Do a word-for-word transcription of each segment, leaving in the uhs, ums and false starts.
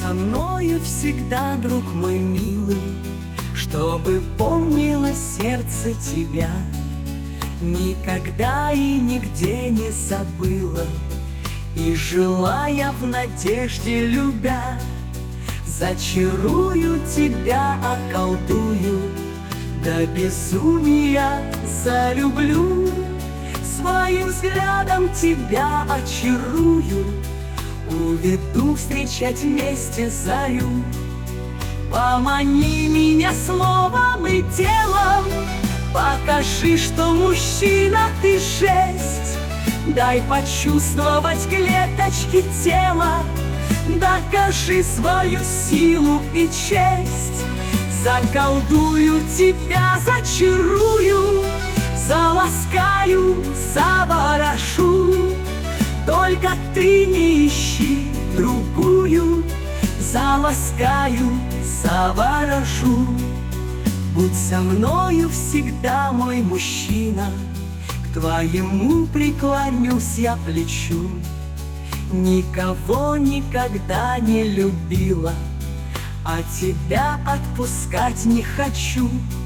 со мною всегда, друг мой милый, чтобы помнило сердце тебя, никогда и нигде не забыла, и желая в надежде любя, зачарую тебя, околдую, до безумия залюблю, своим взглядом тебя очарую, уведу встречать вместе зарю. Помани меня словом и телом, покажи, что мужчина ты шесть, дай почувствовать клеточки тела, докажи свою силу и честь. Заколдую тебя, зачарую, заласкаю, заворошу, только ты не ищи другую, заласкаю, заворожу. Будь со мною всегда, мой мужчина, к твоему преклонюсь я плечу. Никого никогда не любила, а тебя отпускать не хочу.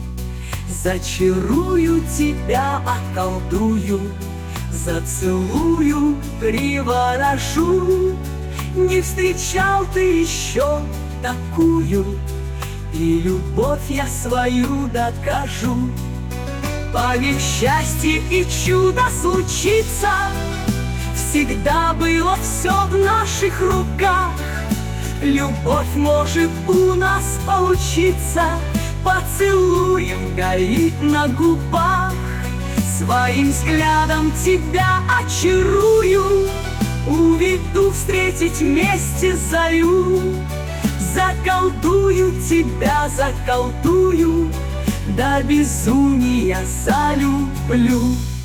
Зачарую тебя, околдую, зацелую, приворожу. Не встречал ты еще такую, и любовь я свою докажу. Поверь, счастье и чудо случится, всегда было все в наших руках. Любовь может у нас получиться, поцелуем горит на губах. Своим взглядом тебя очарую, уведу встретить вместе зарю. Заколдую тебя, заколдую, до безумия залюблю.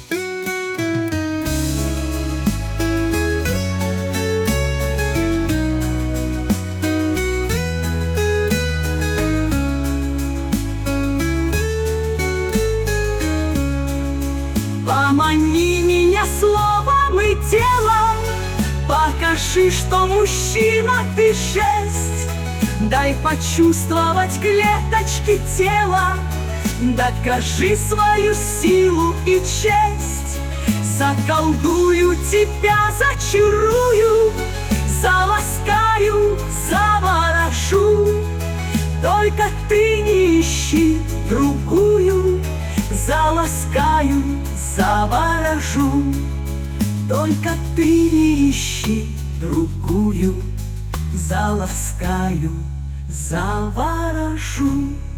Помани меня словом и телом, покажи, что мужчина ты шесть, дай почувствовать клеточки тела, докажи свою силу и честь. Заколдую тебя, зачарую, заласкаю, заворожу, только ты не ищи другую, заласкаю, заворожу, только ты не ищи другую, заласкаю, заворожу.